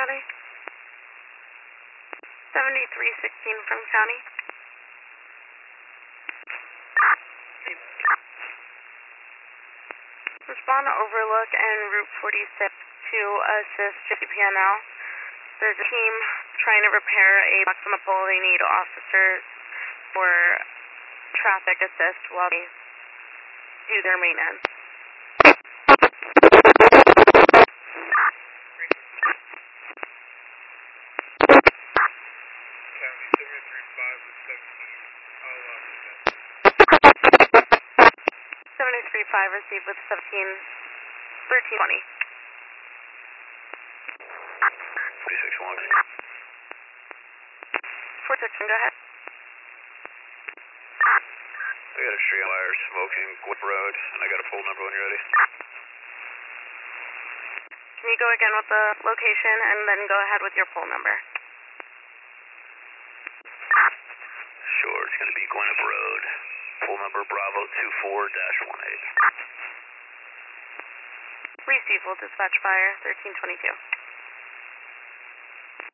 County. 7316 from County. Respond to Overlook and Route 46 to assist JPNL. There's a team trying to repair a box on the pole. They need officers for traffic assist while they do their maintenance. County 735 with 17. 735 received with 1320. 361. 461, go ahead. I got a street fire smoking Gwip Road, and I got a pole number when you're ready. Can you go again with the location and then go ahead with your pole number? Sure, it's going to be Gwip Road. Pole number Bravo 24-18. Receive will dispatch fire 1322.